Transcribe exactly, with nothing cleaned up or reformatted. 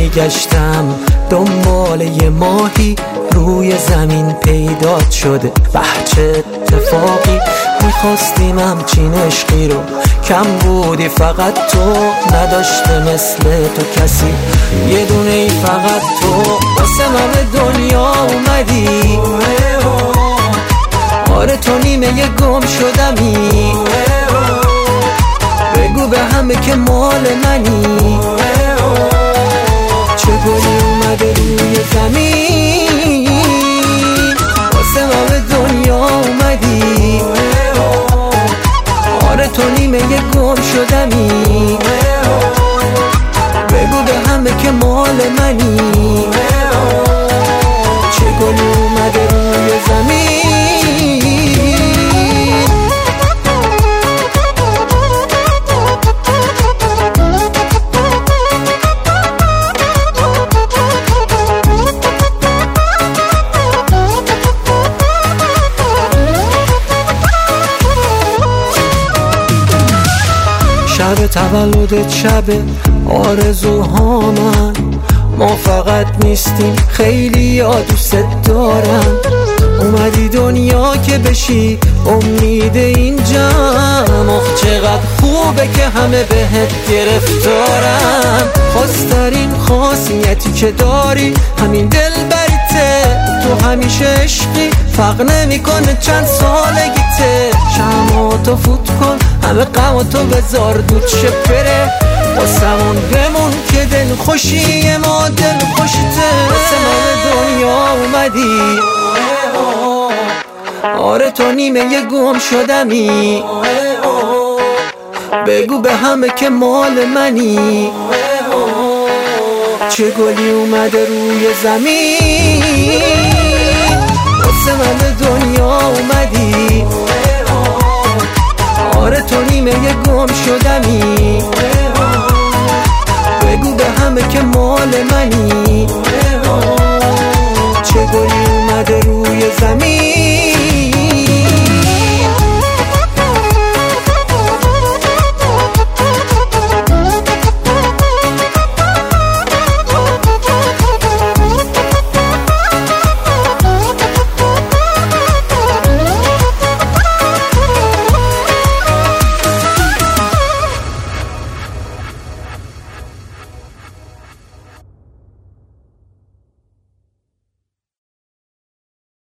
میگشتم دنبال یه ماهی روی زمین پیدات شده. به چه اتفاقی میخواستیم همچین عشقی رو، کم بودی فقط تو، نداشته مثل تو کسی، یه دونه ای فقط تو. واسه من به دنیا اومدی، آره تو نیمه یه گم شدمی، بگو به همه که مال منی. چه گلی اومده روی زمین، واسه من به دنیا اومدی، آره تو نیمه یه گم شدمی، بگو به همه که مال منی. چه گلی اومده روی زمین. شب تولدت شب آرزوها من، ما فقط نیستیم خیلی یا دوست دارم. اومدی دنیا که بشی امید این جمع، آخ چقدر خوبه که همه بهت گرفتارم. خواسترین خاصیتی که داری همین دل بریته، تو همیشه عشقی فرق نمیکنه چند سالگیته. شمعاتو فوت کن همه غماتو بذار دود شه بره، واسمون بمون که دل خوشی ما دل خوشیته. واسه من دنیا اومدی، آره تو نیمه یه گم شدمی، بگو به همه که مال منی. چه گلی اومده روی زمین، واسه من به دنیا اومدی، آره تو نیمه یه گم شدمی، بگو به همه که مال منی. چه گلی اومده روی زمین.